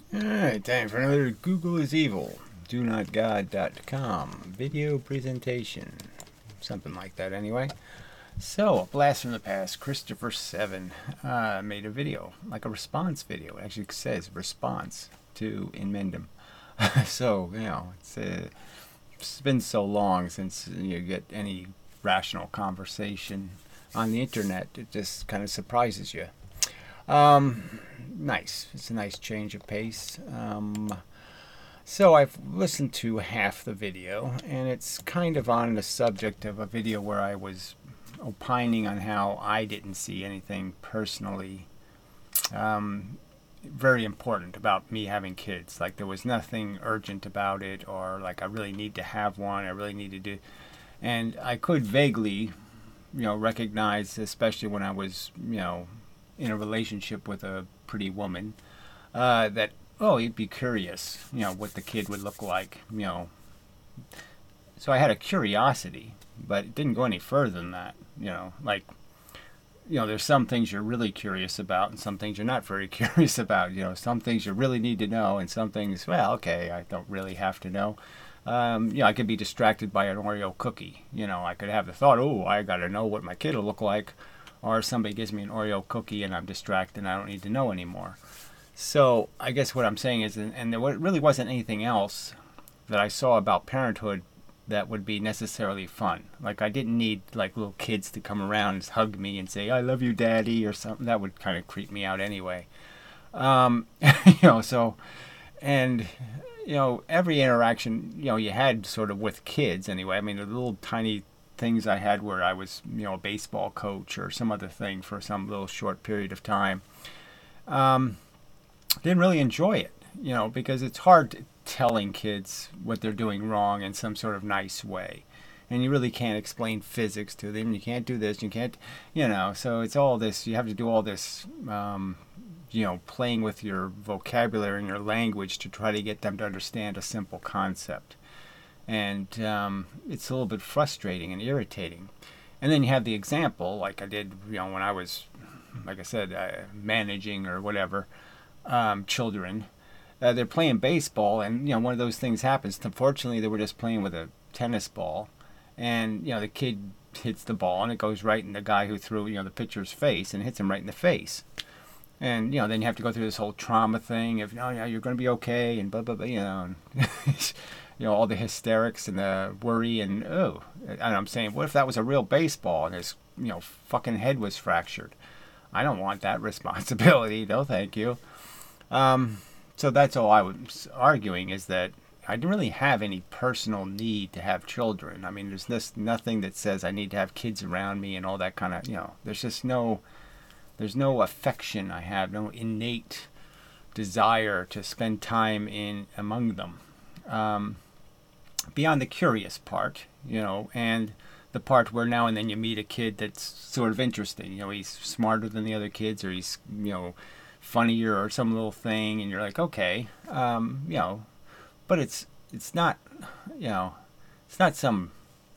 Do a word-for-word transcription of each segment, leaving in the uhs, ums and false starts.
Alright, time for another Google is Evil. do not god dot com video presentation. Something like that, anyway. So, a blast from the past. Christopher seven uh, made a video, like a response video. It actually says response to Inmendum. So, you know, it's, uh, it's been so long since you get any rational conversation on the internet. It just kind of surprises you. Um, nice. It's a nice change of pace. Um, so I've listened to half the video, and it's kind of on the subject of a video where I was opining on how I didn't see anything personally um, very important about me having kids. Like there was nothing urgent about it, or like I really need to have one. I really need to do, and I could vaguely, you know, recognize, especially when I was, you know, in a relationship with a pretty woman, uh, that oh, you'd be curious, you know, what the kid would look like, you know. So I had a curiosity, but it didn't go any further than that, you know. Like, you know, there's some things you're really curious about, and some things you're not very curious about. You know, some things you really need to know, and some things, well, okay, I don't really have to know. Um, you know, I could be distracted by an Oreo cookie. You know, I could have the thought, oh, I got to know what my kid will look like, or somebody gives me an Oreo cookie and I'm distracted and I don't need to know anymore. So I guess what I'm saying is, and there really wasn't anything else that I saw about parenthood that would be necessarily fun. Like I didn't need like little kids to come around and hug me and say, I love you, Daddy, or something. That would kind of creep me out anyway. Um, you know, so, and, you know, every interaction, you know, you had sort of with kids anyway. I mean, the little tiny things I had where I was, you know, a baseball coach or some other thing for some little short period of time. Um, didn't really enjoy it, you know, because it's hard telling kids what they're doing wrong in some sort of nice way. And you really can't explain physics to them. You can't do this. You can't, you know, so it's all this, you have to do all this, um, you know, playing with your vocabulary and your language to try to get them to understand a simple concept. And um, it's a little bit frustrating and irritating. And then you have the example, like I did, you know, when I was, like I said, uh, managing or whatever, um, children. Uh, they're playing baseball, and you know, one of those things happens. Unfortunately, they were just playing with a tennis ball, and you know, the kid hits the ball, and it goes right in the guy who threw, you know, the pitcher's face, and hits him right in the face. And you know, then you have to go through this whole trauma thing of, oh yeah, you're going to be okay, and blah blah blah, you know, and you know, all the hysterics and the worry, and oh, and I'm saying, what if that was a real baseball and his, you know, fucking head was fractured? I don't want that responsibility. No, thank you. Um, so that's all I was arguing, is that I didn't really have any personal need to have children. I mean, there's this nothing that says I need to have kids around me and all that kind of, you know, there's just no, there's no affection I have, no innate desire to spend time in among them. Um, beyond the curious part, you know, and the part where now and then you meet a kid that's sort of interesting. You know, he's smarter than the other kids, or he's, you know, funnier or some little thing, and you're like, okay, um, you know, but it's it's not, you know, it's not some,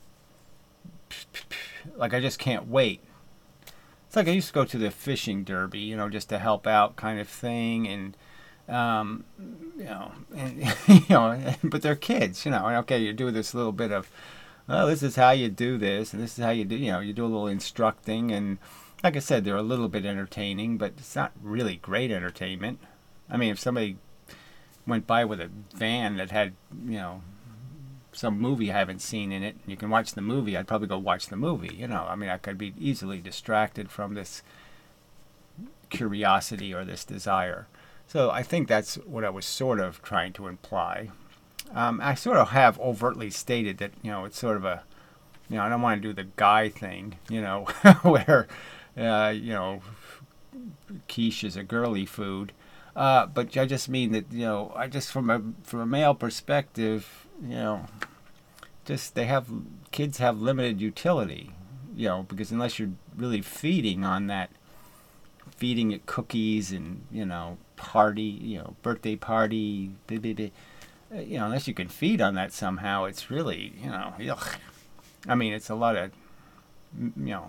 like I just can't wait. It's like I used to go to the fishing derby, you know, just to help out kind of thing, and um, you know, and, you know, but they're kids, you know, and okay, you do this little bit of, well, this is how you do this, and this is how you do, you know, you do a little instructing, and like I said, they're a little bit entertaining, but it's not really great entertainment. I mean, if somebody went by with a van that had, you know, some movie I haven't seen in it, and you can watch the movie, I'd probably go watch the movie, you know. I mean, I could be easily distracted from this curiosity or this desire. So I think that's what I was sort of trying to imply. Um, I sort of have overtly stated that, you know, it's sort of a, you know, I don't want to do the guy thing, you know, where, uh, you know, quiche is a girly food. Uh, but I just mean that, you know, I just from a from a male perspective, you know, just they have kids have limited utility, you know, because unless you're really feeding on that, feeding it cookies and, you know, party, you know, birthday party, blah, blah, blah, you know, unless you can feed on that somehow, it's really, you know, ugh. I mean, it's a lot of, you know,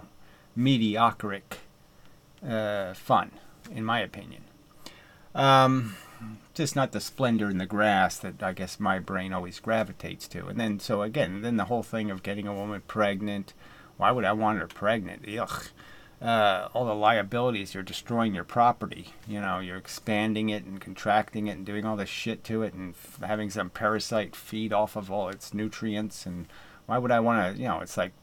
mediocre uh, fun, in my opinion. Um, just not the splendor in the grass that I guess my brain always gravitates to. And then, so again, then the whole thing of getting a woman pregnant. Why would I want her pregnant? Ugh. Uh, all the liabilities, you're destroying your property. You know, you're expanding it and contracting it and doing all this shit to it and f- having some parasite feed off of all its nutrients. And why would I want to, you know, it's like,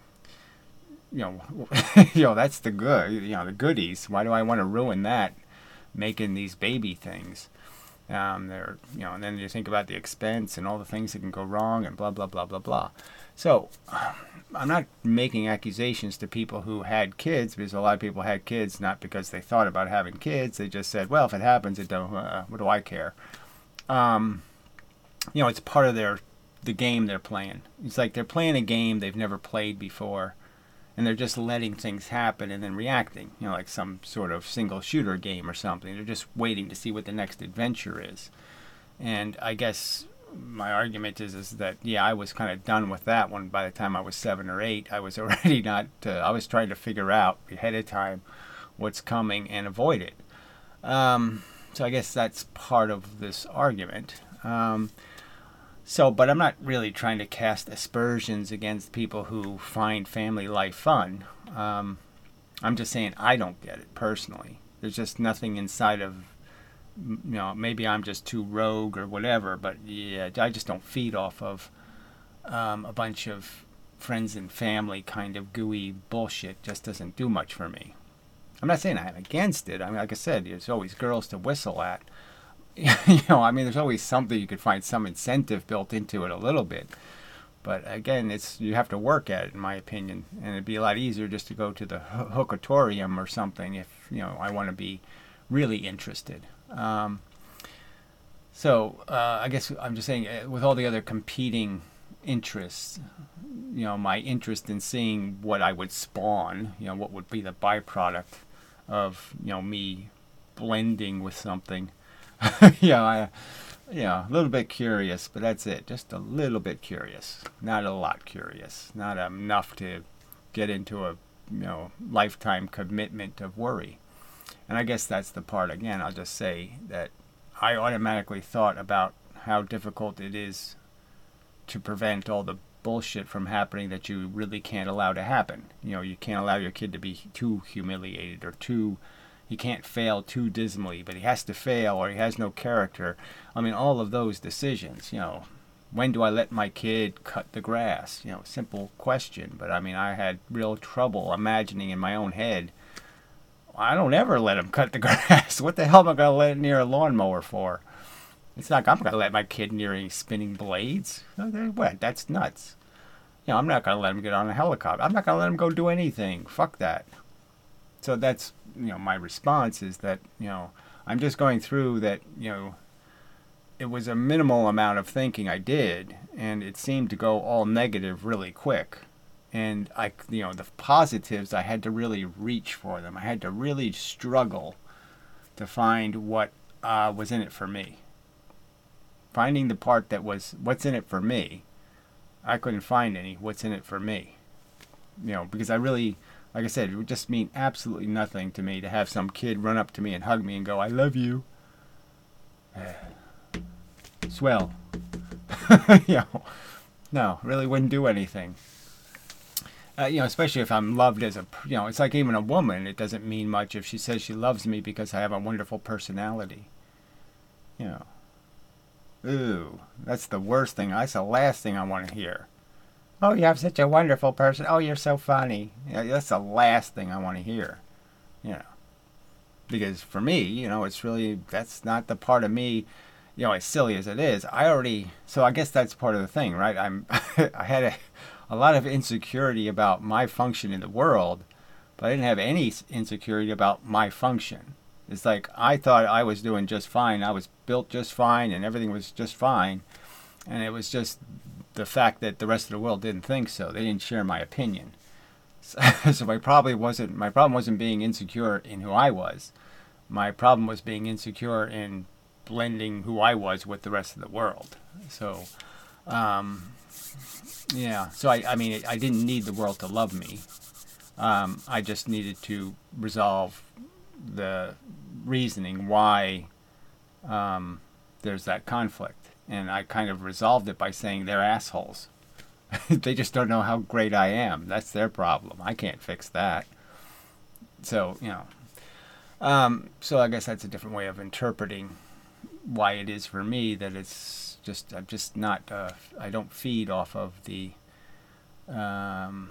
you know, you know, that's the good, you know, the goodies. Why do I want to ruin that, making these baby things? Um, they're, you know, and then you think about the expense and all the things that can go wrong and blah, blah, blah, blah, blah. So I'm not making accusations to people who had kids, because a lot of people had kids not because they thought about having kids. They just said, well, if it happens, it don't, uh, what do I care? Um, you know, it's part of their, the game they're playing. It's like they're playing a game they've never played before, and they're just letting things happen and then reacting, you know, like some sort of single shooter game or something. They're just waiting to see what the next adventure is. And I guess my argument is is that, yeah, I was kind of done with that one by the time I was seven or eight. I was already not, uh, I was trying to figure out ahead of time what's coming and avoid it. Um, so I guess that's part of this argument. Um, So, but I'm not really trying to cast aspersions against people who find family life fun. Um, I'm just saying I don't get it personally. There's just nothing inside of, you know, maybe I'm just too rogue or whatever, but yeah, I just don't feed off of um, a bunch of friends and family kind of gooey bullshit. Just doesn't do much for me. I'm not saying I'm against it. I mean, like I said, there's always girls to whistle at. You know, I mean, there's always something you could find some incentive built into it a little bit. But again, it's you have to work at it, in my opinion. And it'd be a lot easier just to go to the hookatorium or something if, you know, I want to be really interested. Um, so uh, I guess I'm just saying, uh, with all the other competing interests, you know, my interest in seeing what I would spawn, you know, what would be the byproduct of, you know, me blending with something. yeah, I, yeah, a little bit curious, but that's it. Just a little bit curious, not a lot curious, not enough to get into a, you know, lifetime commitment of worry. And I guess that's the part. Again, I'll just say that I automatically thought about how difficult it is to prevent all the bullshit from happening that you really can't allow to happen. You know, you can't allow your kid to be too humiliated or too. He can't fail too dismally, but he has to fail or he has no character. I mean, all of those decisions, you know, when do I let my kid cut the grass? You know, simple question. But I mean, I had real trouble imagining in my own head, I don't ever let him cut the grass. What the hell am I going to let it near a lawnmower for? It's not, I'm going to let my kid near any spinning blades. What? That's nuts. You know, I'm not going to let him get on a helicopter. I'm not going to let him go do anything. Fuck that. So that's, you know, my response is that, you know, I'm just going through that, you know, it was a minimal amount of thinking I did, and it seemed to go all negative really quick. And I, you know, the positives, I had to really reach for them. I had to really struggle to find what uh, was in it for me. Finding the part that was, what's in it for me, I couldn't find any what's in it for me. You know, because I really... Like I said, it would just mean absolutely nothing to me to have some kid run up to me and hug me and go, I love you. Swell. You know, no, really wouldn't do anything. Uh, you know, especially if I'm loved as a, you know, it's like even a woman, it doesn't mean much if she says she loves me because I have a wonderful personality. You know. Ooh, that's the worst thing. That's the last thing I want to hear. Oh, you have such a wonderful person. Oh, you're so funny. Yeah, that's the last thing I want to hear. You know. Because for me, you know, it's really, that's not the part of me, you know, as silly as it is. I already, so I guess that's part of the thing, right? I'm, I had a, a lot of insecurity about my function in the world, but I didn't have any insecurity about my function. It's like I thought I was doing just fine. I was built just fine and everything was just fine. And it was just the fact that the rest of the world didn't think so. They didn't share my opinion. So, so my probably wasn't my problem wasn't being insecure in who I was. My problem was being insecure in blending who I was with the rest of the world. So, um, yeah. So I, I mean, I didn't need the world to love me. Um, I just needed to resolve the reasoning why um, there's that conflict. And I kind of resolved it by saying they're assholes. They just don't know how great I am. That's their problem. I can't fix that. So, you know. Um, so I guess that's a different way of interpreting why it is for me that it's just, I'm just not, uh, I don't feed off of the um,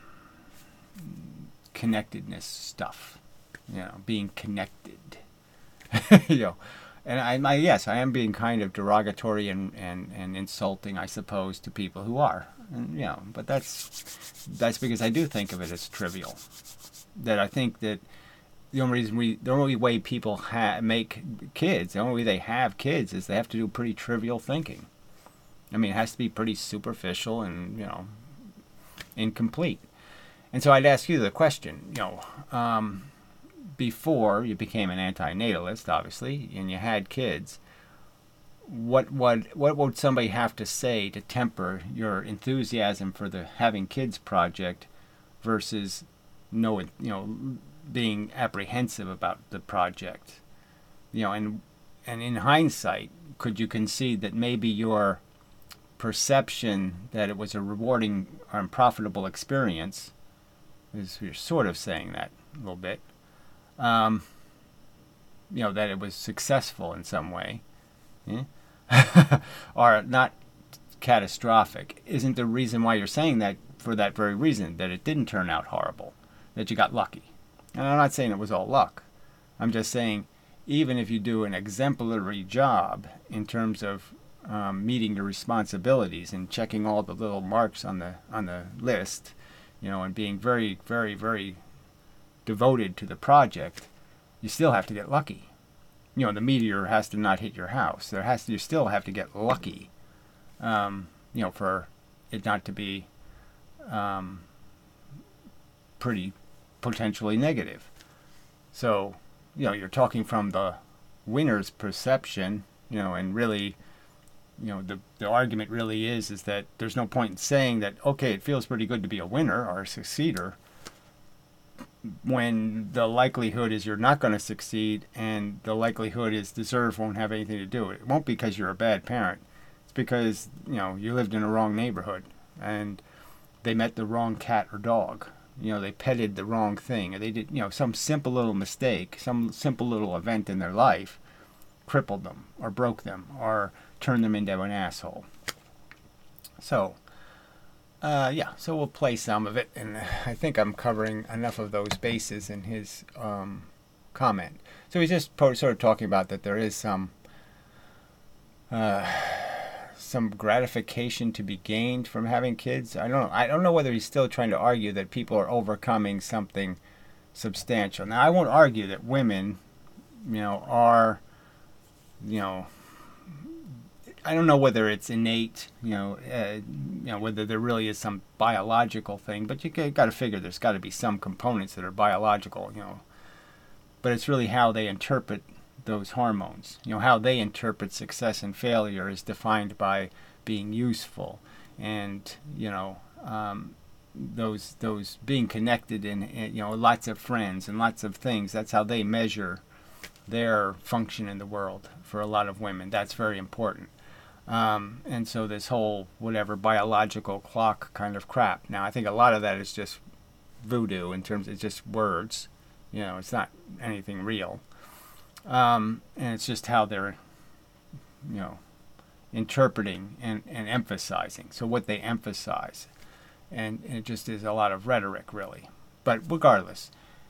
connectedness stuff. You know, being connected. You know. And I, I, yes, I am being kind of derogatory and, and, and insulting, I suppose, to people who are. And, you know, but that's that's because I do think of it as trivial. That I think that the only reason we, the only way people ha- make kids, the only way they have kids is they have to do pretty trivial thinking. I mean, it has to be pretty superficial and, you know, incomplete. And so I'd ask you the question, you know, um, before you became an antinatalist, obviously, and you had kids, what what what would somebody have to say to temper your enthusiasm for the having kids project versus no, you know, being apprehensive about the project, you know, and and in hindsight, could you concede that maybe your perception that it was a rewarding or profitable experience is, you're sort of saying that a little bit. Um, you know, that it was successful in some way, yeah? Or not catastrophic, isn't the reason why you're saying that for that very reason, that it didn't turn out horrible, that you got lucky. And I'm not saying it was all luck. I'm just saying, even if you do an exemplary job in terms of um, meeting your responsibilities and checking all the little marks on the on the list, you know, and being very, very, very devoted to the project, you still have to get lucky. You know, the meteor has to not hit your house. There has to, you still have to get lucky, um, you know, for it not to be um, pretty potentially negative. So, you know, you're talking from the winner's perception, you know, and really, you know, the the argument really is is that there's no point in saying that, okay, it feels pretty good to be a winner or a succeeder, when the likelihood is you're not going to succeed, and the likelihood is deserve won't have anything to do with it. It won't be because you're a bad parent. It's because, you know, you lived in a wrong neighborhood and they met the wrong cat or dog. You know, they petted the wrong thing, or they did, you know, some simple little mistake, some simple little event in their life crippled them or broke them or turned them into an asshole. So, Uh, yeah, so we'll play some of it, and I think I'm covering enough of those bases in his um, comment. So he's just sort of talking about that there is some uh, some gratification to be gained from having kids. I don't know. I don't know whether he's still trying to argue that people are overcoming something substantial. Now, I won't argue that women, you know, are, you know, I don't know whether it's innate, you know, uh, you know, whether there really is some biological thing, but you got to figure there's got to be some components that are biological, you know. But it's really how they interpret those hormones. You know, how they interpret success and failure is defined by being useful, and you know, um, those those being connected in, in, you know, lots of friends and lots of things. That's how they measure their function in the world. For a lot of women, that's very important. Um, and so this whole whatever biological clock kind of crap. Now I think a lot of that is just voodoo in terms of it's just words. You know, it's not anything real. Um, and it's just how they're, you know, interpreting and, and emphasizing. So what they emphasize. And, and it just is a lot of rhetoric, really. But regardless,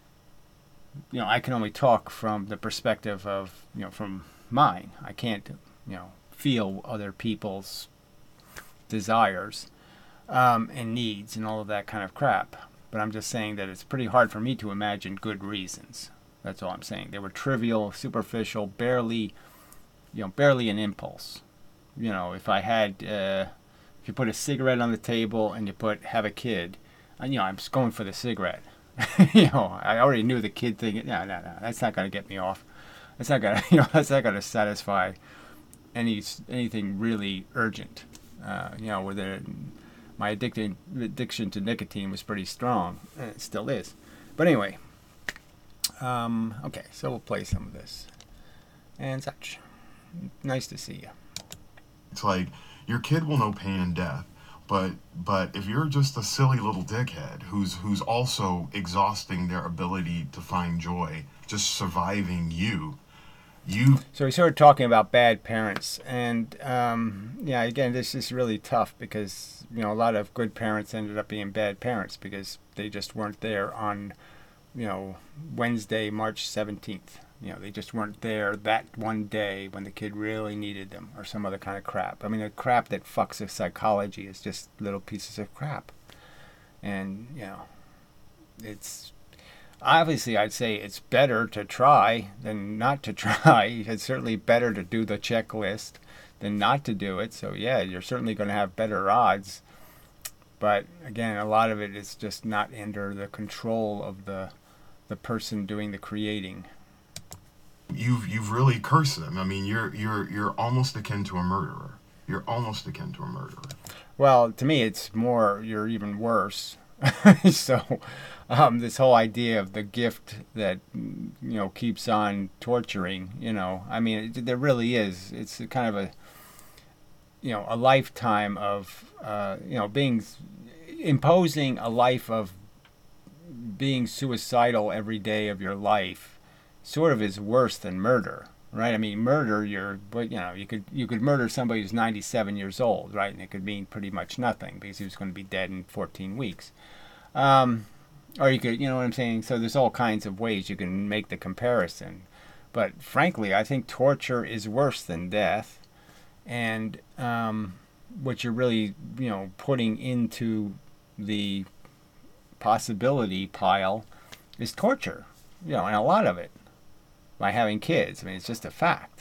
you know, I can only talk from the perspective of, you know, from mine. I can't, you know, feel other people's desires um, and needs and all of that kind of crap. But I'm just saying that it's pretty hard for me to imagine good reasons. That's all I'm saying. They were trivial, superficial, barely, you know, barely an impulse. You know, if I had, uh, if you put a cigarette on the table and you put have a kid, and, you know, I'm just going for the cigarette. You know, I already knew the kid thing. No, no, no, that's not going to get me off. That's not going to, you know, that's not going to satisfy any anything really urgent. Uh, you know, where the, my addicted, addiction to nicotine was pretty strong, and it still is. But anyway, um, okay, so we'll play some of this and such. Nice to see you. It's like your kid will know pain and death, but but if you're just a silly little dickhead who's who's also exhausting their ability to find joy, just surviving you, you So we started talking about bad parents, and um, yeah, again, this is really tough because you know a lot of good parents ended up being bad parents because they just weren't there on you know Wednesday, March seventeenth. You know, they just weren't there that one day when the kid really needed them, or some other kind of crap. I mean, the crap that fucks with psychology is just little pieces of crap, and you know, it's obviously, I'd say it's better to try than not to try. It's certainly better to do the checklist than not to do it. So, yeah, you're certainly going to have better odds. But again, a lot of it is just not under the control of the the person doing the creating. you've you've really cursed them. I mean, you're you're you're almost akin to a murderer. You're almost akin to a murderer. Well, to me, it's more you're even worse. so, um, this whole idea of the gift that you know keeps on torturing. You know, I mean, it, there really is. It's kind of a you know a lifetime of uh, you know being imposing a life of being suicidal every day of your life. Sort of is worse than murder, right? I mean, murder, you're, but you know, you could you could murder somebody who's ninety-seven years old, right? And it could mean pretty much nothing because he was going to be dead in fourteen weeks. Um, or you could, you know what I'm saying? So there's all kinds of ways you can make the comparison. But frankly, I think torture is worse than death. And um, what you're really, you know, putting into the possibility pile is torture, you know, and a lot of it by having kids. I mean, it's just a fact.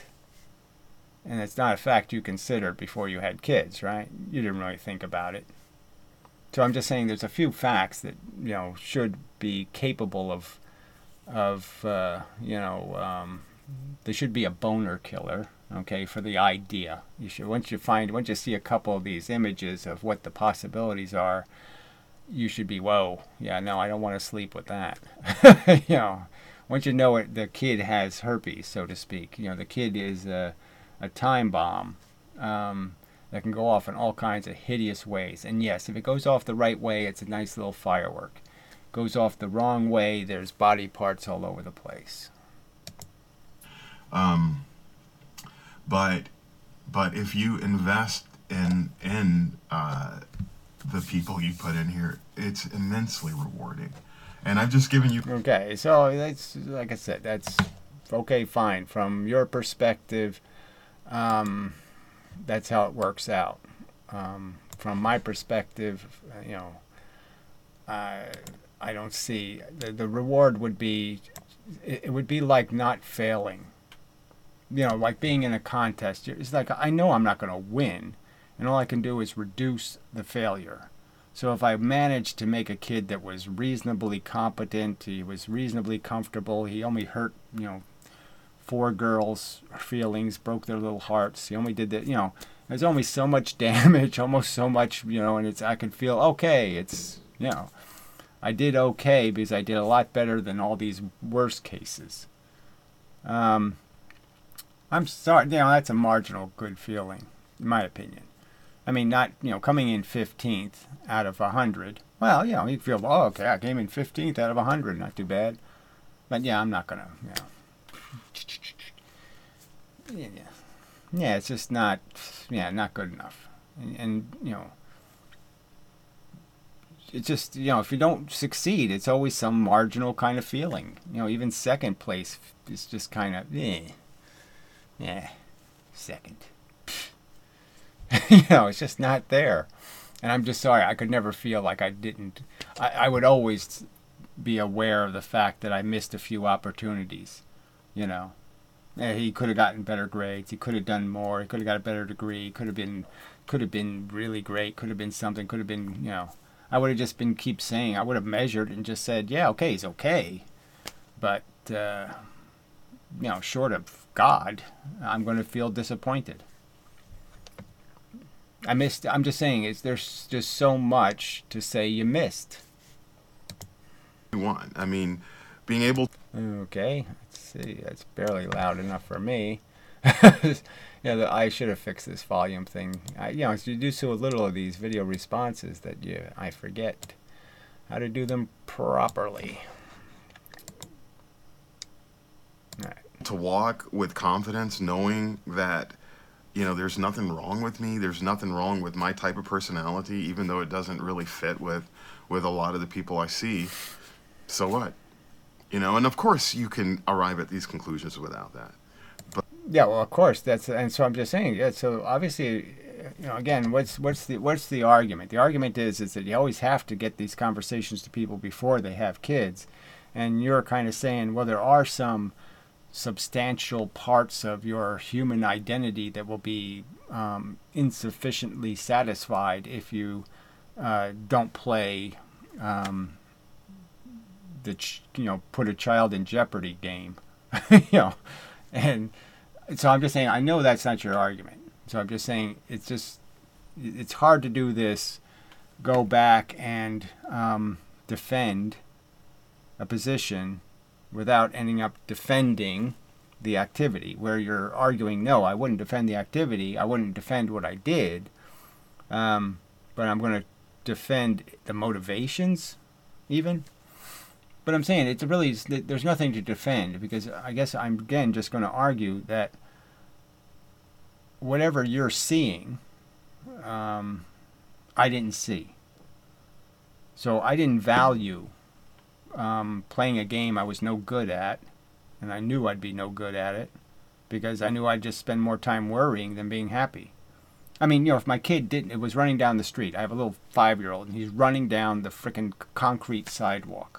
And it's not a fact you considered before you had kids, right? You didn't really think about it. So I'm just saying there's a few facts that, you know, should be capable of, of uh, you know, um, there should be a boner killer, okay, for the idea. You should, once you find, once you see a couple of these images of what the possibilities are, you should be, whoa, yeah, no, I don't want to sleep with that. you know, once you know it, the kid has herpes, so to speak. You know, the kid is a, a time bomb um, that can go off in all kinds of hideous ways. And yes, if it goes off the right way, it's a nice little firework. Goes off the wrong way, there's body parts all over the place. Um, but but if you invest in in uh, the people you put in here, it's immensely rewarding. And I've just given you. Okay, so that's, like I said, that's okay, fine. From your perspective, um, that's how it works out. Um, from my perspective, you know, I I don't see the the reward would be it, it would be like not failing. You know, like being in a contest. It's like I know I'm not going to win, and all I can do is reduce the failure. So if I managed to make a kid that was reasonably competent, he was reasonably comfortable, he only hurt, you know, four girls' feelings, broke their little hearts. He only did that, you know, there's only so much damage, almost so much, you know, and it's I can feel okay. It's, you know, I did okay because I did a lot better than all these worst cases. Um, I'm sorry, you know, that's a marginal good feeling, in my opinion. I mean, not, you know, coming in fifteenth out of one hundred. Well, you know, you feel, oh, okay, I came in fifteenth out of one hundred, not too bad. But yeah, I'm not going to, you know. Yeah, yeah, it's just not, yeah, not good enough. And, and, you know, it's just, you know, if you don't succeed, it's always some marginal kind of feeling. You know, even second place is just kind of, eh, yeah, second. you know, it's just not there. And I'm just sorry, I could never feel like I didn't. I, I would always be aware of the fact that I missed a few opportunities, you know. Yeah, he could have gotten better grades. He could have done more. He could have got a better degree. Could have been, could have been really great. Could have been something. Could have been, you know. I would have just been keep saying. I would have measured and just said, yeah, okay, he's okay, but uh, you know, short of God, I'm going to feel disappointed. I missed. I'm just saying, is there's just so much to say you missed. One, I mean, being able. Okay, let's see. That's barely loud enough for me. Yeah, the, I should have fixed this volume thing. I, you know, you do so little of these video responses that you, I forget how to do them properly. All right. To walk with confidence, knowing that, you know, there's nothing wrong with me. There's nothing wrong with my type of personality, even though it doesn't really fit with, with a lot of the people I see. So what? You know, and of course you can arrive at these conclusions without that. But yeah, well, of course that's, and so I'm just saying. Yeah, so obviously, you know, again, what's what's the what's the argument? The argument is is that you always have to get these conversations to people before they have kids, and you're kind of saying, well, there are some substantial parts of your human identity that will be um, insufficiently satisfied if you uh, don't play um, the ch- you know put a child in jeopardy game, you know, and so I'm just saying I know that's not your argument. So I'm just saying it's just it's hard to do this, go back and um, defend a position without ending up defending the activity, where you're arguing, no, I wouldn't defend the activity, I wouldn't defend what I did, um, but I'm going to defend the motivations even. But I'm saying it's really, there's nothing to defend, because I guess I'm again just going to argue that whatever you're seeing, um, I didn't see. So I didn't value Um, playing a game I was no good at, and I knew I'd be no good at it, because I knew I'd just spend more time worrying than being happy. I mean, you know, if my kid didn't, it was running down the street. I have a little five-year-old, and he's running down the frickin' concrete sidewalk.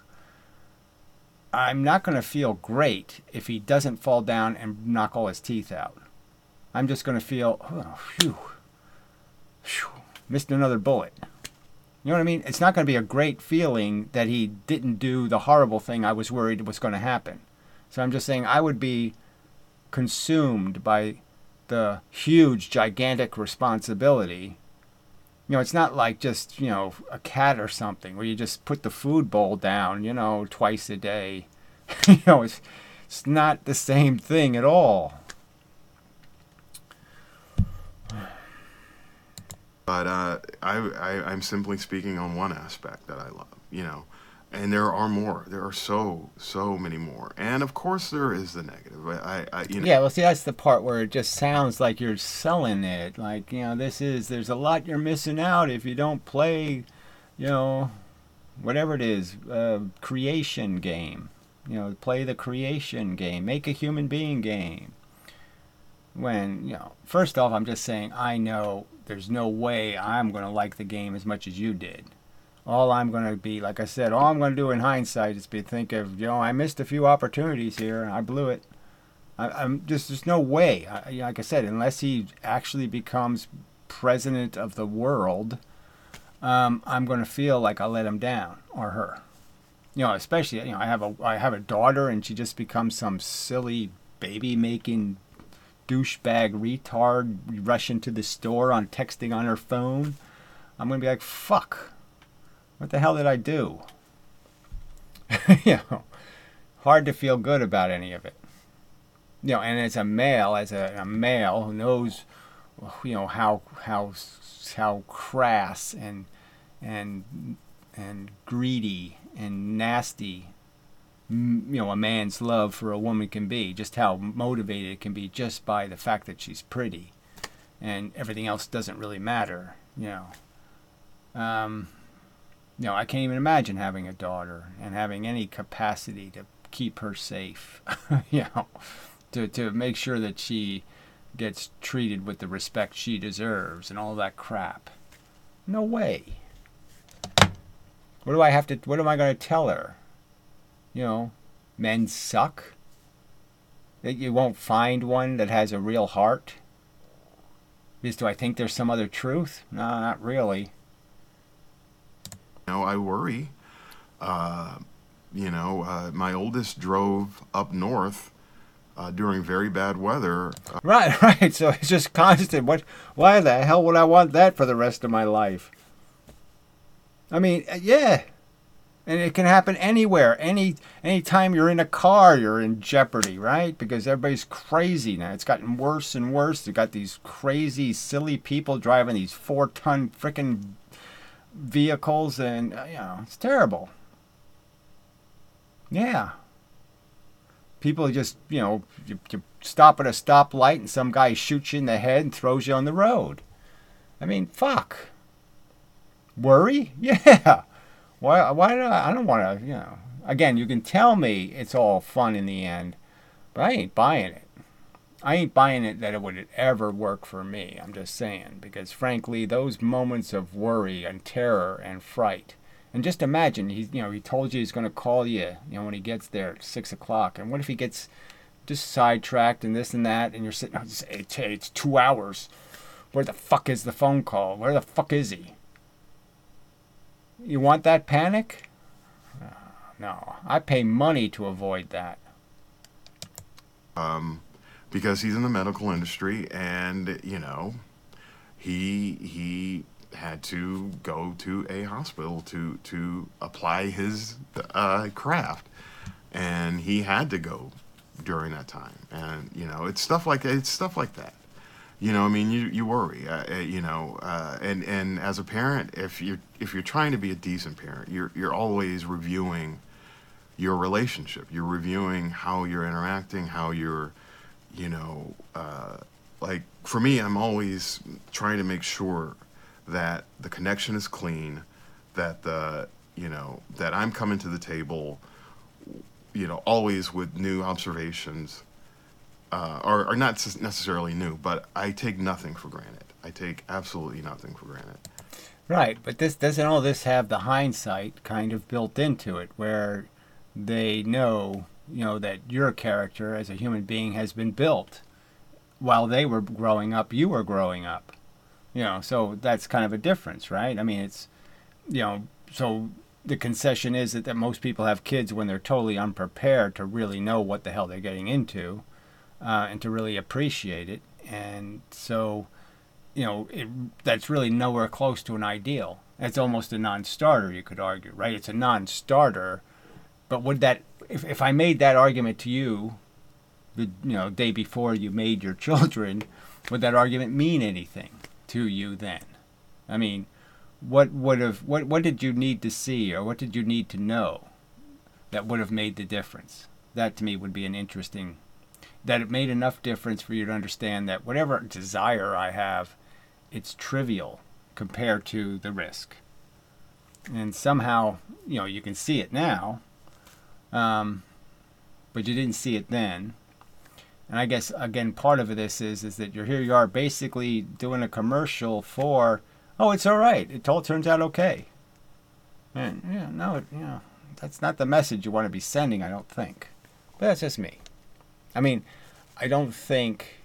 I'm not going to feel great if he doesn't fall down and knock all his teeth out. I'm just going to feel, oh, phew, phew, missed another bullet. You know what I mean? It's not going to be a great feeling that he didn't do the horrible thing I was worried was going to happen. So I'm just saying I would be consumed by the huge, gigantic responsibility. You know, it's not like just, you know, a cat or something where you just put the food bowl down, you know, twice a day. You know, it's, it's not the same thing at all. But uh, I, I, I'm simply speaking on one aspect that I love, you know, and there are more. There are so, so many more. And of course there is the negative. I, I, you know. Yeah, well, see, that's the part where it just sounds like you're selling it. Like, you know, this is, there's a lot you're missing out if you don't play, you know, whatever it is, uh, creation game. You know, play the creation game. Make a human being game. When, you know, first off, I'm just saying I know there's no way I'm going to like the game as much as you did. All I'm going to be, like I said, all I'm going to do in hindsight is be think of, you know, I missed a few opportunities here. I blew it. I, I'm just, there's no way. I, like I said, unless he actually becomes president of the world, um, I'm going to feel like I let him down, or her. You know, especially, you know, I have a, I have a daughter, and she just becomes some silly baby-making douchebag retard rushing to the store on texting on her phone. I'm going to be like, fuck. What the hell did I do? You know, hard to feel good about any of it. You know, and as a male, as a, a male who knows, you know, how how how crass and and and greedy and nasty, you know, a man's love for a woman can be, just how motivated it can be just by the fact that she's pretty, and everything else doesn't really matter. You know. Um, You know, I can't even imagine having a daughter and having any capacity to keep her safe, you know, to, to make sure that she gets treated with the respect she deserves and all that crap. No way. What do I have to, what am I going to tell her? You know, men suck? That you won't find one that has a real heart? Because do I think there's some other truth? No, not really. You know, I worry. Uh, you know, uh, my oldest drove up north uh, during very bad weather. Uh, right, right. So it's just constant. What? Why the hell would I want that for the rest of my life? I mean, yeah. And it can happen anywhere. Any anytime you're in a car, you're in jeopardy, right? Because everybody's crazy now. It's gotten worse and worse. They've got these crazy, silly people driving these four-ton freaking vehicles, and uh, you know, it's terrible. Yeah. People just, you know, you, you stop at a stoplight and some guy shoots you in the head and throws you on the road. I mean, fuck. Worry? Yeah. Why? Why do I? I don't want to. You know. Again, you can tell me it's all fun in the end, but I ain't buying it. I ain't buying it that it would ever work for me. I'm just saying, because frankly, those moments of worry and terror and fright, and just imagine he's, you know, he told you he's going to call you, you know, when he gets there at six o'clock, and what if he gets just sidetracked and this and that, and you're sitting, it's, it's, it's two hours. Where the fuck is the phone call? Where the fuck is he? You want that panic? Uh, no. I pay money to avoid that. Um, because he's in the medical industry, and you know, he he had to go to a hospital to to apply his uh, craft, and he had to go during that time. And you know, it's stuff like it's stuff like that. You know, I mean, you you worry, uh, you know, uh, and and as a parent, if you're if you're trying to be a decent parent, you're you're always reviewing your relationship. You're reviewing how you're interacting, how you're, you know, uh, like for me, I'm always trying to make sure that the connection is clean, that the you know that I'm coming to the table, you know, always with new observations. Uh, or, or not necessarily new, but I take nothing for granted. I take absolutely nothing for granted. Right, but this doesn't all this have the hindsight kind of built into it, where they know, you know, that your character as a human being has been built while they were growing up. You were growing up, you know, so that's kind of a difference, right? I mean, it's, you know, so the concession is that, that most people have kids when they're totally unprepared to really know what the hell they're getting into. Uh, and to really appreciate it. And so, you know, it, that's really nowhere close to an ideal. It's almost a non-starter, you could argue, right? It's a non-starter. But would that, if, if I made that argument to you, the you know day before you made your children, would that argument mean anything to you then? I mean, what would have, what what did you need to see, or what did you need to know that would have made the difference? That to me would be an interesting. That it made enough difference for you to understand that whatever desire I have, it's trivial compared to the risk. And somehow, you know, you can see it now, um, but you didn't see it then. And I guess, again, part of this is is that you're here you are basically doing a commercial for, oh, it's all right. It all turns out okay. And, yeah, no, it, you know, that's not the message you want to be sending, I don't think. But that's just me. I mean, I don't think,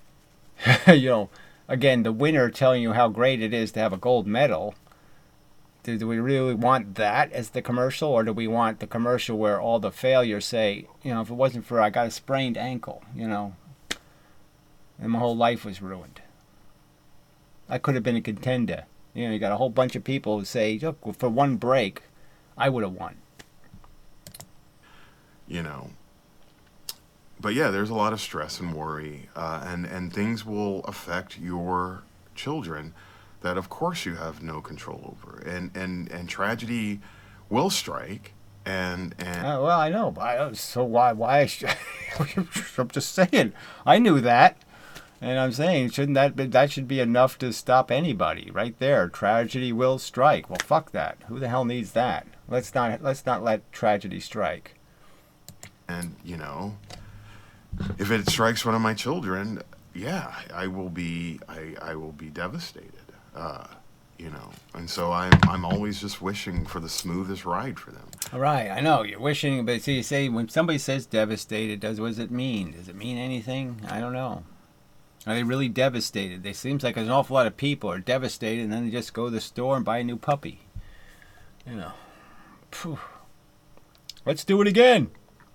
you know, again, the winner telling you how great it is to have a gold medal, do, do we really want that as the commercial, or do we want the commercial where all the failures say, you know, if it wasn't for I got a sprained ankle, you know, and my whole life was ruined. I could have been a contender. You know, you got a whole bunch of people who say, look, for one break, I would have won. You know. But yeah, there's a lot of stress and worry, uh, and and things will affect your children that, of course, you have no control over, and and and tragedy will strike, and and. Uh, well, I know, but I, so why why? I'm just saying, I knew that, and I'm saying, shouldn't that be, that should be enough to stop anybody right there? Tragedy will strike. Well, fuck that. Who the hell needs that? Let's not let's not let tragedy strike. And you know. If it strikes one of my children, yeah, I will be, I, I will be devastated, uh, you know. And so I'm, I'm always just wishing for the smoothest ride for them. All right, I know you're wishing, but see, you say when somebody says devastated, does what does it mean? Does it mean anything? I don't know. Are they really devastated? It seems like there's an awful lot of people are devastated, and then they just go to the store and buy a new puppy. You know, Phew. Let's do it again.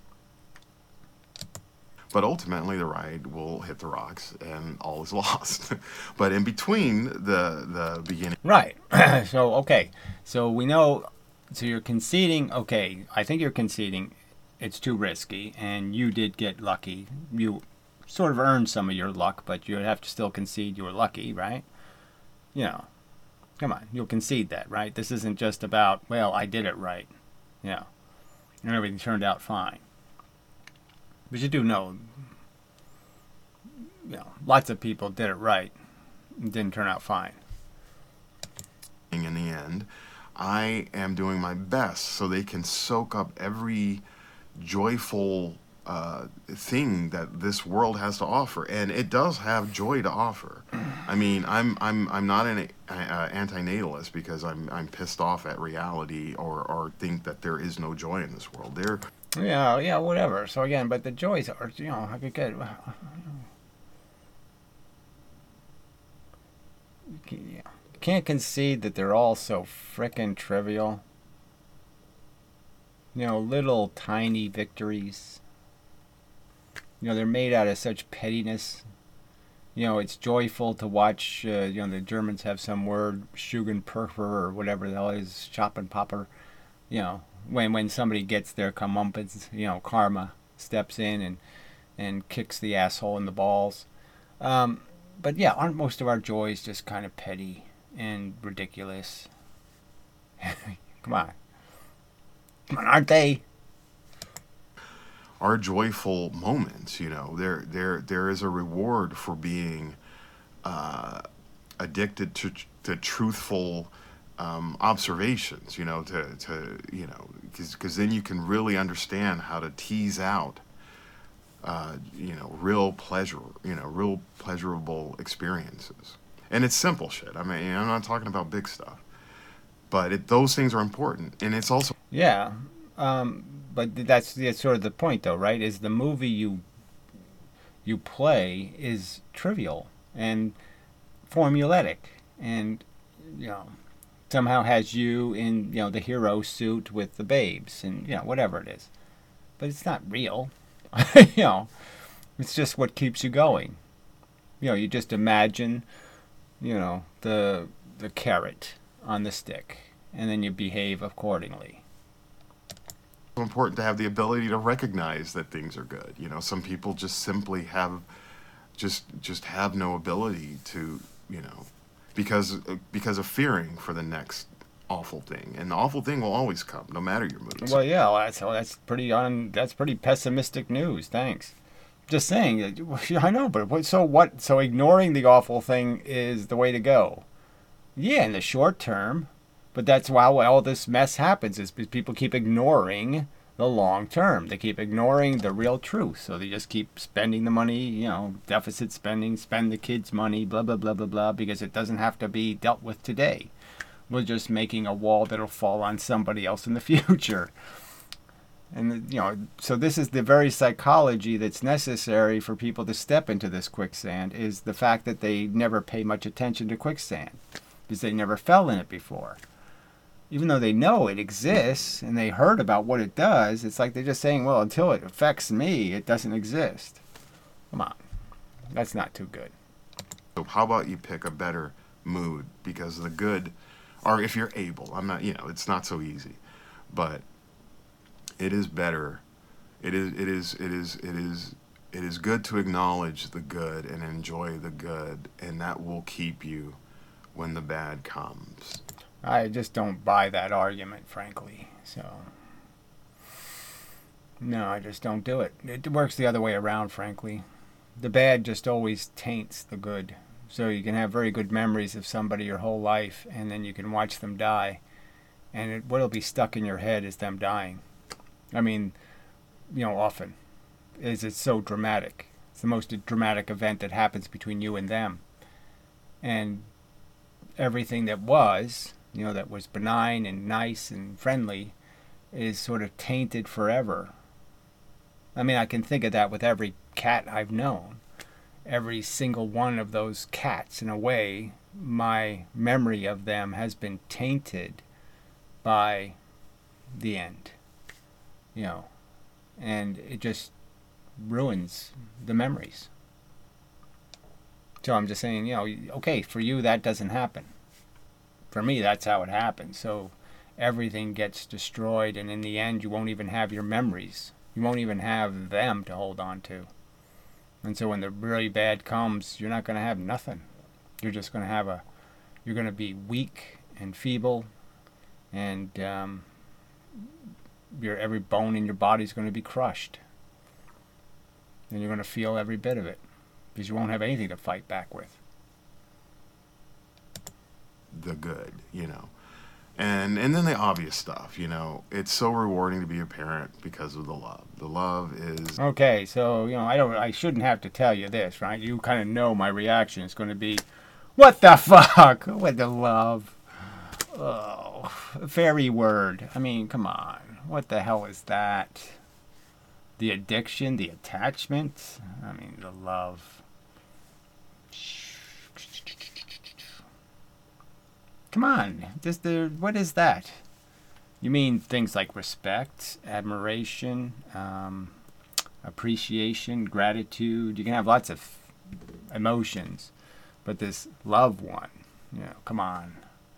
But ultimately, the ride will hit the rocks, and all is lost. But in between the the beginning, right? So okay, so we know so you're conceding, okay, I think you're conceding it's too risky, and you did get lucky. You sort of earned some of your luck, but you have to still concede you were lucky, right? You know, come on, you'll concede that, right? This isn't just about, well, I did it right, you know, and everything turned out fine. But you do know, you know, lots of people did it right and didn't turn out fine. In the end, I am doing my best so they can soak up every joyful uh, thing that this world has to offer, and it does have joy to offer. I mean, I'm I'm I'm not an uh, antinatalist because I'm I'm pissed off at reality or or think that there is no joy in this world. There. Yeah, yeah, whatever. So again, but the joys are, you know, I could get. You can't concede that they're all so frickin' trivial. You know, little tiny victories. You know, they're made out of such pettiness. You know, it's joyful to watch, uh, you know, the Germans have some word, Schugenperfer or whatever the hell it is, Schoppenpopper. You know, when when somebody gets their comeuppance, you know, karma steps in and, and kicks the asshole in the balls. Um, but yeah, aren't most of our joys just kind of petty and ridiculous? Come on. Come on, aren't they? Are joyful moments, you know. There, there, there is a reward for being uh, addicted to to truthful um, observations, you know. To, to you know, because then you can really understand how to tease out, uh, you know, real pleasure, you know, real pleasurable experiences. And it's simple shit. I mean, I'm not talking about big stuff. But it, those things are important, and it's also yeah. Um, but that's, that's sort of the point, though, right? Is the movie you you play is trivial and formulaic, and you know somehow has you in you know the hero suit with the babes, and you know whatever it is. But it's not real. you know, it's just what keeps you going. You know, you just imagine, you know, the the carrot on the stick, and then you behave accordingly. important to have the ability to recognize that things are good. You know, some people just simply have just just have no ability to, you know, because because of fearing for the next awful thing, and the awful thing will always come, no matter your mood. Well, yeah, well, that's that's pretty on that's pretty pessimistic news. Thanks. Just saying. I know, but so what? So ignoring the awful thing is the way to go. Yeah, in the short term. But that's why all this mess happens, is because people keep ignoring the long term. They keep ignoring the real truth. So they just keep spending the money, you know, deficit spending, spend the kids' money, blah, blah, blah, blah, blah, because it doesn't have to be dealt with today. We're just making a wall that'll fall on somebody else in the future. And, you know, so this is the very psychology that's necessary for people to step into this quicksand, is the fact that they never pay much attention to quicksand because they never fell in it before. Even though they know it exists and they heard about what it does, it's like they're just saying, well, until it affects me, it doesn't exist. Come on. That's not too good. So how about you pick a better mood? Because the good, or if you're able, I'm not, you know, it's not so easy, but it is better. It is, it is, it is, it is, it is good to acknowledge the good and enjoy the good, and that will keep you when the bad comes. I just don't buy that argument, frankly. So, no, I just don't do it. It works the other way around, frankly. The bad just always taints the good. So you can have very good memories of somebody your whole life, and then you can watch them die, and it, what'll be stuck in your head is them dying. I mean, you know, often, is it's so dramatic. It's the most dramatic event that happens between you and them. And everything that was, you know, that was benign and nice and friendly, is sort of tainted forever. I mean, I can think of that with every cat I've known. Every single one of those cats, in a way, my memory of them has been tainted by the end. You know, and it just ruins the memories. So I'm just saying, you know, okay, for you that doesn't happen. For me, that's how it happens. So everything gets destroyed, and in the end you won't even have your memories. You won't even have them to hold on to. And so when the really bad comes, you're not going to have nothing. You're just going to have a, you're going to be weak and feeble, and um, your every bone in your body is going to be crushed. And you're going to feel every bit of it, because you won't have anything to fight back with. The good, you know. And and then the obvious stuff, you know. It's so rewarding to be a parent because of the love. The love is... Okay, so, you know, I don't, I shouldn't have to tell you this, right? You kind of know my reaction is going to be, what the fuck? With the love? Oh, fairy word. I mean, come on. What the hell is that? The addiction, the attachment? I mean, the love. Come on. Just the, what is that? You mean things like respect, admiration, um, appreciation, gratitude. You can have lots of emotions. But this love one, you know, come on.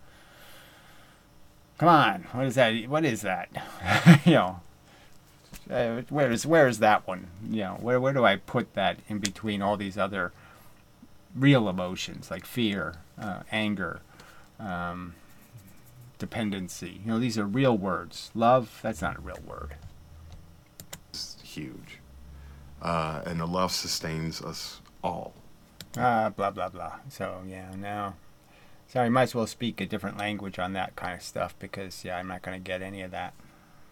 Come on. What is that? What is that? you know, uh, where is where is that one? You know, where where do I put that in between all these other real emotions like fear, uh, anger, um, dependency? You know, these are real words. Love, that's not a real word. It's huge. Uh, and the love sustains us all. Ah, uh, blah, blah, blah. So, yeah, no. Sorry, might as well speak a different language on that kind of stuff because, yeah, I'm not going to get any of that.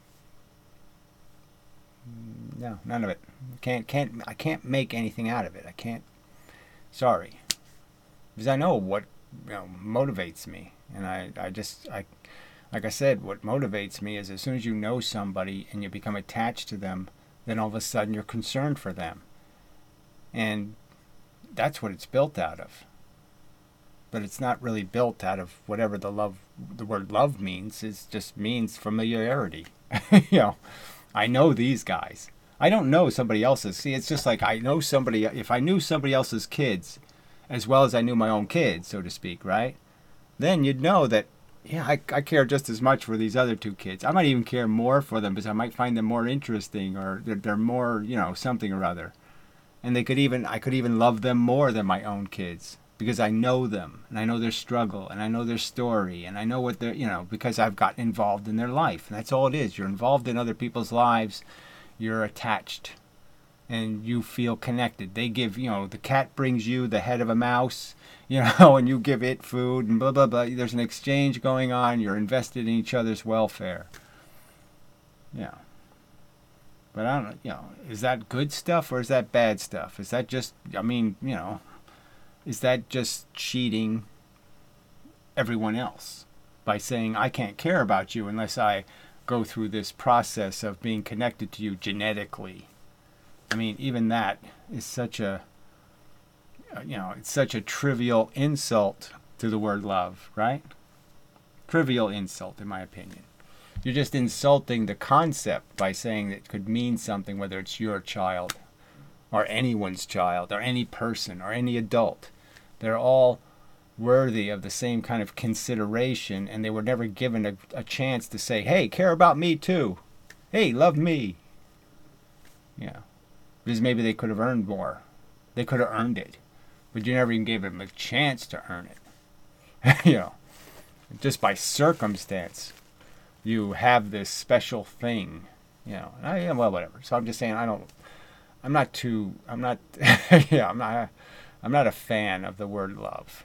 No, none of it. Can't, can't, I can't make anything out of it. I can't. Sorry. Because I know what, you know, motivates me. And I, I just, I, like I said, what motivates me is as soon as you know somebody and you become attached to them, then all of a sudden you're concerned for them. And that's what it's built out of. But it's not really built out of whatever the love, the word love means. It just means familiarity. you know, I know these guys. I don't know somebody else's. See, it's just like I know somebody. If I knew somebody else's kids as well as I knew my own kids, so to speak, right? Then you'd know that, yeah, I, I care just as much for these other two kids. I might even care more for them because I might find them more interesting or they're, they're more, you know, something or other. And they could even, I could even love them more than my own kids because I know them and I know their struggle and I know their story and I know what they're, you know, because I've gotten involved in their life. And that's all it is. You're involved in other people's lives. You're attached and you feel connected. They give, you know, the cat brings you the head of a mouse, you know, and you give it food and blah, blah, blah. There's an exchange going on. You're invested in each other's welfare. Yeah. But I don't know, you know, is that good stuff or is that bad stuff? Is that just, I mean, you know, is that just cheating everyone else by saying I can't care about you unless I go through this process of being connected to you genetically? I mean, even that is such a, you know, it's such a trivial insult to the word love, right? Trivial insult, in my opinion. You're just insulting the concept by saying it could mean something, whether it's your child or anyone's child or any person or any adult. They're all worthy of the same kind of consideration, and they were never given a, a chance to say, hey, care about me too. Hey, love me. Yeah. Because maybe they could have earned more. They could have earned it. But you never even gave them a chance to earn it. you know, just by circumstance. You have this special thing, you know. And I, yeah, well, whatever. So I'm just saying, I don't. I'm not too. I'm not. yeah, I'm not. I'm not a fan of the word love.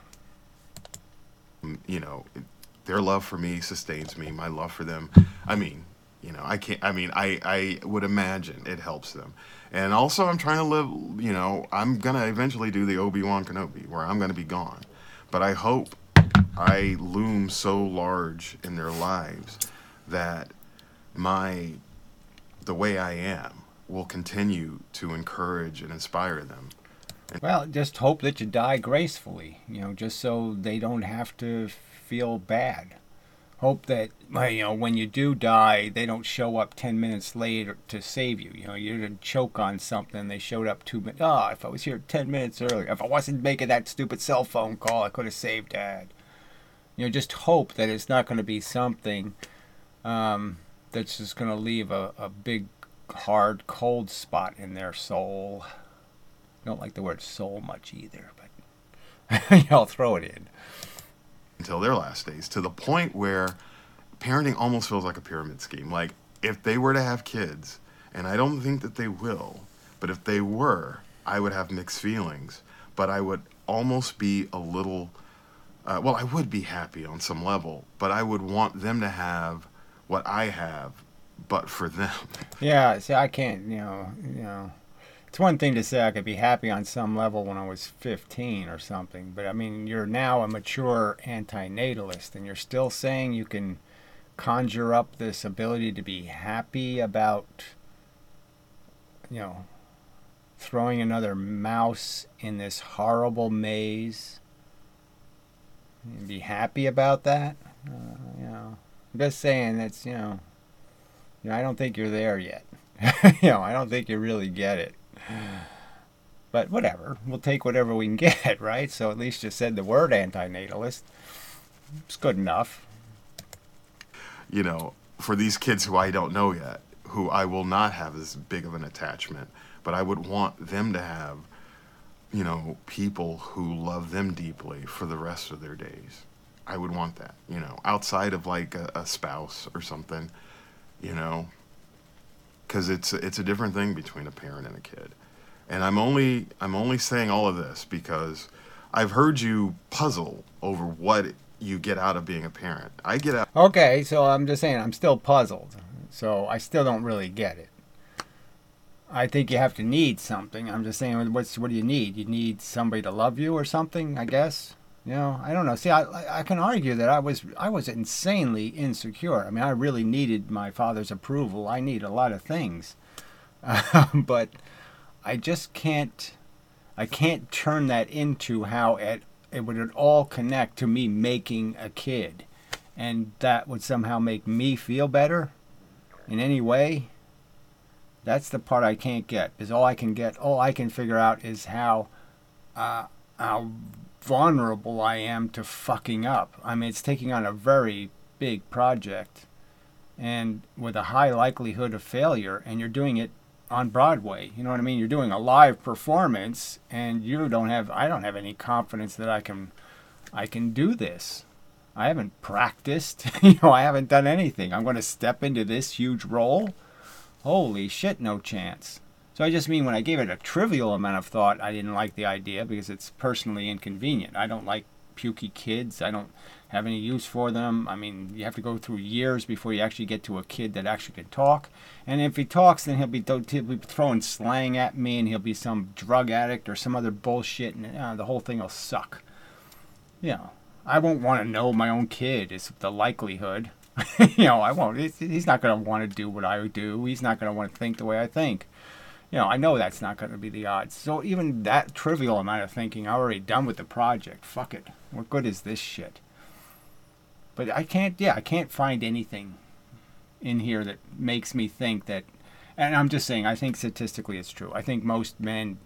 You know, their love for me sustains me. My love for them. I mean, you know, I can't. I mean, I. I would imagine it helps them. And also, I'm trying to live. You know, I'm gonna eventually do the Obi-Wan Kenobi, where I'm gonna be gone. But I hope I loom so large in their lives that my the way I am will continue to encourage and inspire them. And well, just hope that you die gracefully, you know, just so they don't have to feel bad. Hope that, well, you know, when you do die, they don't show up ten minutes later to save you. You know, you didn't choke on something, they showed up two minutes. Oh, if I was here ten minutes earlier, if I wasn't making that stupid cell phone call, I could have saved Dad. You know, just hope that it's not going to be something um, that's just going to leave a, a big, hard, cold spot in their soul. I don't like the word soul much either, but I'll throw it in. Until their last days, to the point where parenting almost feels like a pyramid scheme. Like, if they were to have kids, and I don't think that they will, but if they were, I would have mixed feelings. But I would almost be a little, uh, well, I would be happy on some level, but I would want them to have what I have, but for them. Yeah, see, I can't, you know, you know, it's one thing to say I could be happy on some level when I was fifteen or something, but I mean, you're now a mature antinatalist, and you're still saying you can conjure up this ability to be happy about, you know, throwing another mouse in this horrible maze. And be happy about that? Uh, you know, I'm just saying that's, you know, you know, I don't think you're there yet. You know, I don't think you really get it. But whatever, we'll take whatever we can get, right? So at least you said the word antinatalist. It's good enough. You know, for these kids who I don't know yet, who I will not have as big of an attachment, but I would want them to have, you know, people who love them deeply for the rest of their days. I would want that, you know, outside of like a, a spouse or something, you know, because it's it's a different thing between a parent and a kid. And I'm only I'm only saying all of this because I've heard you puzzle over what you get out of being a parent. I get out. Okay, so I'm just saying I'm still puzzled. So I still don't really get it. I think you have to need something. I'm just saying, what's what do you need? You need somebody to love you or something, I guess. You know, I don't know. See, I I can argue that I was I was insanely insecure. I mean, I really needed my father's approval. I need a lot of things, uh, but I just can't. I can't turn that into how it it would all connect to me making a kid, and that would somehow make me feel better in any way. That's the part I can't get. Is all I can get. All I can figure out is how uh, how vulnerable I am to fucking up. I mean, it's taking on a very big project, and with a high likelihood of failure. And you're doing it on Broadway. You know what I mean? You're doing a live performance, and you don't have. I don't have any confidence that I can. I can do this. I haven't practiced. You know, I haven't done anything. I'm going to step into this huge role. Holy shit, no chance. So I just mean when I gave it a trivial amount of thought, I didn't like the idea because it's personally inconvenient. I don't like pukey kids. I don't have any use for them. I mean, you have to go through years before you actually get to a kid that actually can talk. And if he talks, then he'll be, he'll be throwing slang at me, and he'll be some drug addict or some other bullshit, and uh, the whole thing will suck. You know, I won't want to know my own kid is the likelihood. You know, I won't. He's not going to want to do what I do. He's not going to want to think the way I think. You know, I know that's not going to be the odds. So even that trivial amount of thinking, I'm already done with the project. Fuck it. What good is this shit? But I can't, yeah, I can't find anything in here that makes me think that, and I'm just saying, I think statistically it's true. I think most men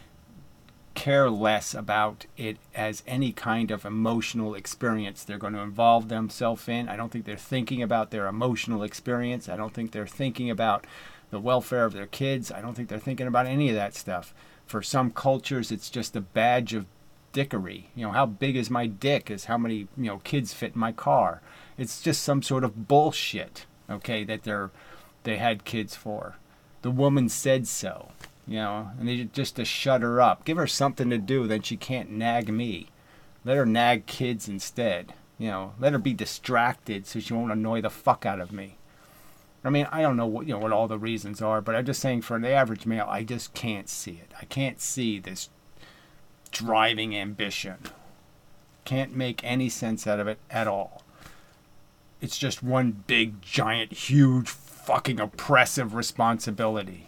care less about it as any kind of emotional experience they're going to involve themselves in. I don't think they're thinking about their emotional experience. I don't think they're thinking about the welfare of their kids. I don't think they're thinking about any of that stuff. For some cultures, it's just a badge of dickery. You know, how big is my dick is how many, you know, kids fit in my car. It's just some sort of bullshit, okay, that they're they had kids for. The woman said so. You know, and they just to shut her up. Give her something to do, then she can't nag me. Let her nag kids instead. You know, let her be distracted so she won't annoy the fuck out of me. I mean, I don't know what you know what all the reasons are, but I'm just saying for the average male, I just can't see it. I can't see this driving ambition. Can't make any sense out of it at all. It's just one big, giant, huge, fucking oppressive responsibility.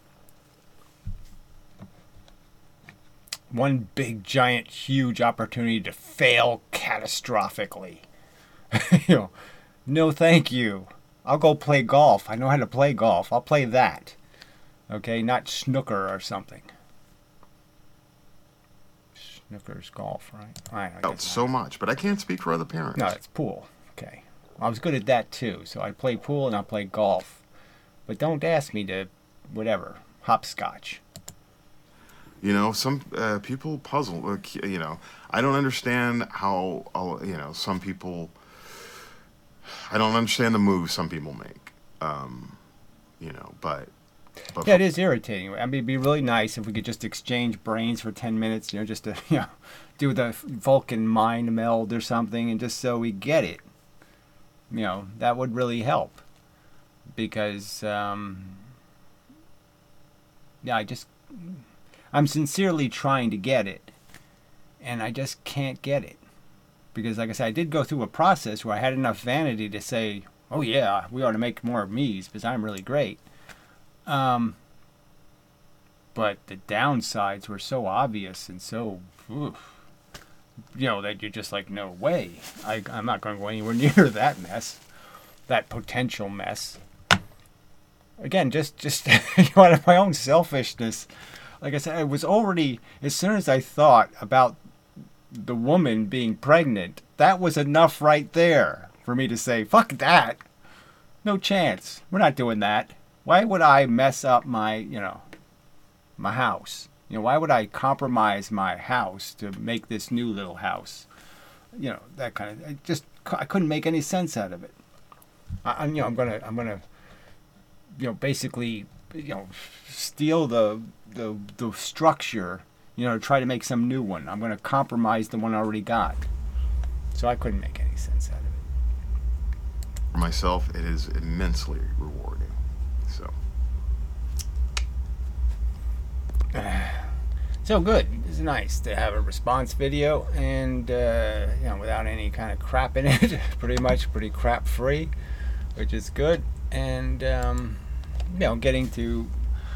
One big, giant, huge opportunity to fail catastrophically. You know, no thank you. I'll go play golf. I know how to play golf. I'll play that. Okay, not snooker or something. Snooker's golf, right? I, I Out so much, but I can't speak for other parents. No, it's pool. Okay. I was good at that too. So I play pool and I play golf. But don't ask me to, whatever, hopscotch. You know, some uh, people puzzle. Like, you know, I don't understand how. uh, You know, some people. I don't understand the moves some people make. Um, you know, but but Yeah, for, it is irritating. I mean, it'd be really nice if we could just exchange brains for ten minutes, you know, just to, you know, do the Vulcan mind meld or something, and just so we get it. You know, that would really help. Because, um, yeah, I just, I'm sincerely trying to get it, and I just can't get it. Because, like I said, I did go through a process where I had enough vanity to say, oh, yeah, we ought to make more of me's because I'm really great. Um, but the downsides were so obvious and so, oof, you know, that you're just like, no way. I, I'm not going to go anywhere near that mess, that potential mess. Again, just, just out of my own selfishness. Like I said, it was already, as soon as I thought about the woman being pregnant, that was enough right there for me to say, fuck that. No chance. We're not doing that. Why would I mess up my, you know, my house? You know, why would I compromise my house to make this new little house? You know, that kind of, I just, I couldn't make any sense out of it. I, I'm, you know, I'm gonna, I'm gonna, you know, basically, you know, steal the, the, the structure, you know, to try to make some new one. I'm gonna compromise the one I already got. So I couldn't make any sense out of it. for myself, it is immensely rewarding. So. So good. It's nice to have a response video and uh, you know, without any kind of crap in it. Pretty much pretty crap free, which is good. And um, you know, getting to.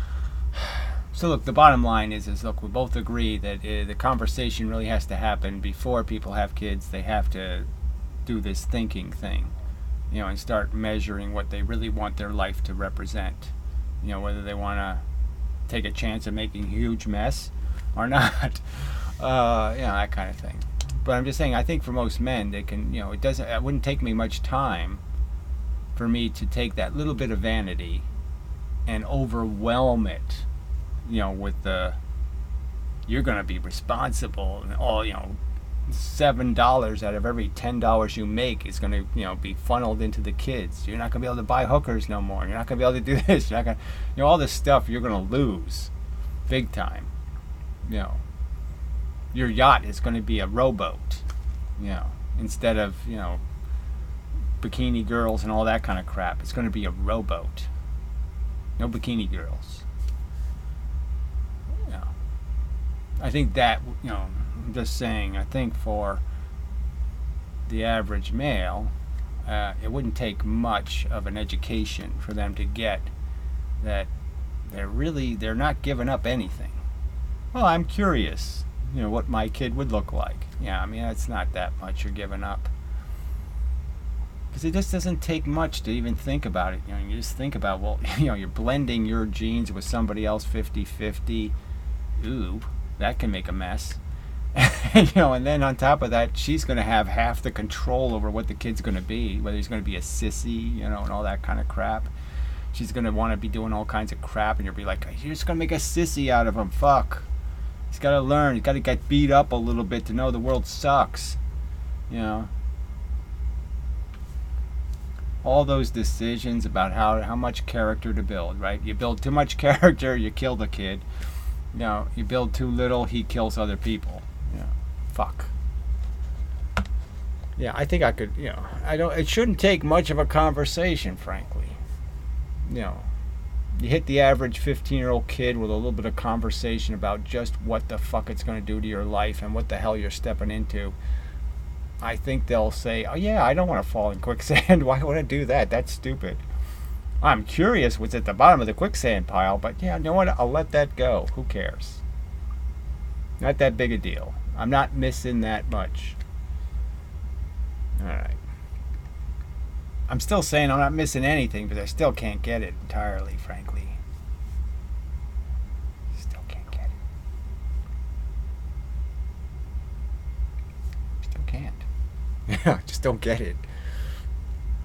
So look, the bottom line is, is look, we both agree that uh, the conversation really has to happen before people have kids. They have to do this thinking thing, you know, and start measuring what they really want their life to represent. You know, whether they want to take a chance of making a huge mess or not, uh, you know, that kind of thing. But I'm just saying, I think for most men, they can, you know, it doesn't, it wouldn't take me much time for me to take that little bit of vanity and overwhelm it, you know, with the, you're going to be responsible and all, you know, seven dollars out of every ten dollars you make is going to, you know, be funneled into the kids. You're not going to be able to buy hookers no more. You're not going to be able to do this. You're not going to, you know, all this stuff you're going to lose big time. You know, your yacht is going to be a rowboat, you know, instead of, you know, bikini girls and all that kind of crap. It's going to be a rowboat. No bikini girls. You know, I think that, you know, I'm just saying, I think for the average male, uh, it wouldn't take much of an education for them to get that they're really, they're not giving up anything. Well, I'm curious, you know, what my kid would look like. Yeah, I mean, it's not that much you're giving up. Because it just doesn't take much to even think about it. You know, you just think about, well, you know, you're blending your genes with somebody else fifty fifty. Ooh, that can make a mess. You know, and then on top of that, she's going to have half the control over what the kid's going to be, whether he's going to be a sissy, you know, and all that kind of crap. She's going to want to be doing all kinds of crap, and you'll be like, you're just going to make a sissy out of him. Fuck. He's got to learn. He's got to get beat up a little bit to know the world sucks. You know? All those decisions about how, how much character to build, right? You build too much character, you kill the kid. You know, you build too little, he kills other people. Yeah, fuck. Yeah, I think I could, you know, I don't, it shouldn't take much of a conversation, frankly. You know, you hit the average fifteen-year-old kid with a little bit of conversation about just what the fuck it's going to do to your life and what the hell you're stepping into. I think they'll say, oh yeah, I don't want to fall in quicksand. Why would I do that? That's stupid. I'm curious what's at the bottom of the quicksand pile, but yeah, you know what? I'll let that go. Who cares? Not that big a deal. I'm not missing that much. Alright. I'm still saying I'm not missing anything, but I still can't get it entirely, frankly. Still can't get it. Still can't. Yeah, just don't get it.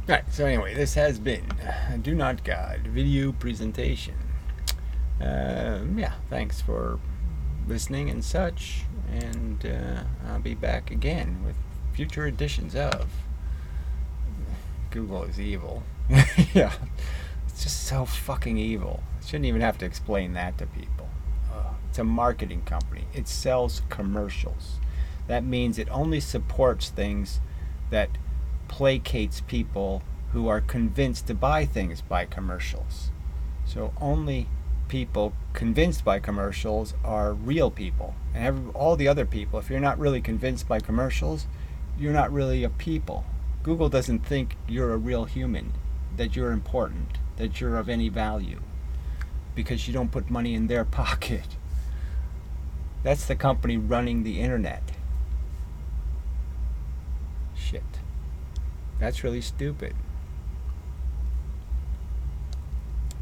Alright, so anyway, this has been Do Not God video presentation. Uh, yeah, thanks for listening and such, and uh, I'll be back again with future editions of Google is Evil. Yeah, it's just so fucking evil. I shouldn't even have to explain that to people. Uh, it's a marketing company. It sells commercials. That means it only supports things that placates people who are convinced to buy things by commercials. So only people convinced by commercials are real people. And every, all the other people, if you're not really convinced by commercials, you're not really a people. Google doesn't think you're a real human, that you're important, that you're of any value, because you don't put money in their pocket. That's the company running the internet. Shit. That's really stupid.